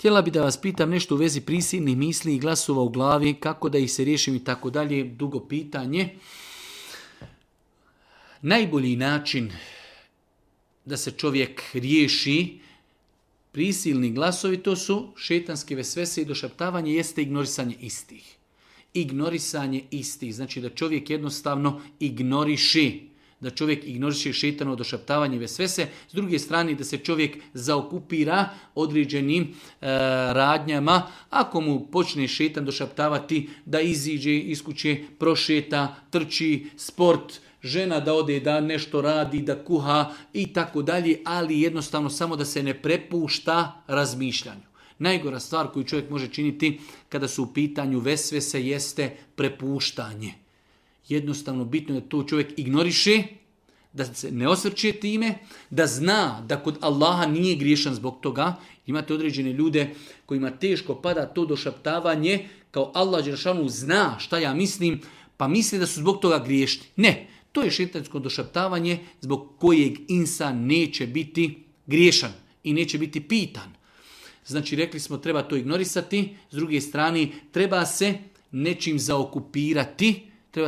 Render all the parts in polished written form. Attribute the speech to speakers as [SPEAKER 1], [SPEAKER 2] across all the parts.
[SPEAKER 1] Htjela bi da vas pitam nešto u vezi prisilnih misli i glasova u glavi, kako da ih se riješim i tako dalje. Dugo pitanje. Najbolji način da se čovjek riješi prisilni glasovi, to su šetanske vesvese i došaptavanje, jeste ignorisanje istih. Ignorisanje istih, znači da čovjek jednostavno da čovjek ignoriše šetano došaptavanje vesvese. S druge strane da se čovjek zaokupira određenim radnjama. Ako mu počne šetan došaptavati da iziđe iz kuće, prošeta, trči, sport, žena da ode, da nešto radi, da kuha i tako dalje, ali jednostavno samo da se ne prepušta razmišljanju. Najgora stvar koju čovjek može činiti kada su u pitanju vesvese jeste prepuštanje. Jednostavno bitno je da to čovjek ignoriše, da se ne osvrće time, da zna da kod Allaha nije griješan zbog toga. Imate određene ljude kojima teško pada to došaptavanje, kao Allah dželešanu zna šta ja mislim, pa misli da su zbog toga griješni. Ne, to je šejtansko došaptavanje zbog kojeg insan neće biti griješan i neće biti pitan. Znači, rekli smo, treba to ignorisati, s druge strane, treba se nečim zaokupirati,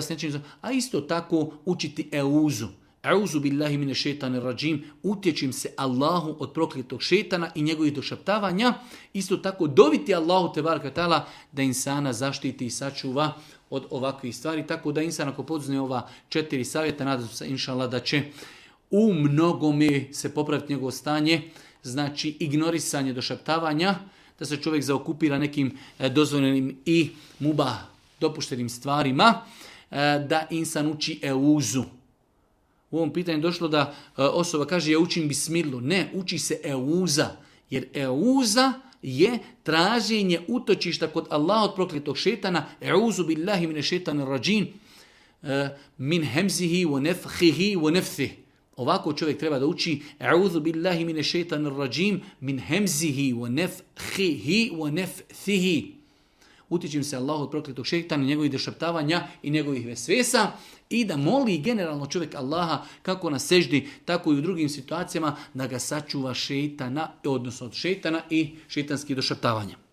[SPEAKER 1] a isto tako učiti euzu. Euzu billahi mine šeitanir rajim, utječim se Allahu od prokletog šetana i njegovih došaptavanja. Isto tako doviti Allahu tebaraka ta'ala da insana zaštiti i sačuva od ovakvih stvari. Tako da insan ako poduzme ova 4 savjeta, nadam se inšallah da će u mnogome se popraviti njegovo stanje. Znači ignorisanje došaptavanja, da se čovjek zaokupira nekim dozvoljenim i mubah dopuštenim stvarima, da insan uči euzu. U ovom pitanju došlo da osoba kaže ja učim bismilu. Ne, uči se euza. Jer euza je traženje utočišta kod Allaha od prokletog šetana. Euzu billahi mine šetanir rajim min hemzihi wa nefhihi wa nefthih. Ovako čovjek treba da uči A'udhu billahi mine šeitanir rajim min hemzihi wa nefhihi wa nefthihi. Utječim se Allahu od prokletog šeitana, njegovih došaptavanja i njegovih vesvesa i da moli generalno čovjek Allaha kako na seždi, tako i u drugim situacijama da ga sačuva šeitana, odnosno od šeitana i šeitanskih došaptavanja.